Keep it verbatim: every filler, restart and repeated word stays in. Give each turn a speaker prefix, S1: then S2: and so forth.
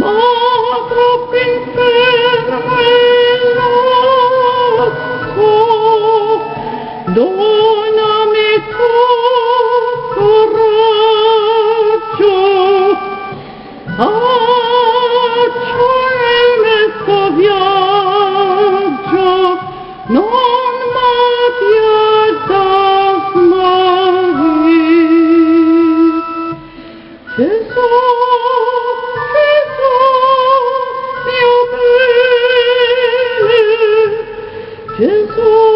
S1: ma troppo infermo è l'atto, donami tu coraggio, accio nel mesto viaggio, non m'abbiatas morir. Gesù, Gesù, mio bene, Gesù.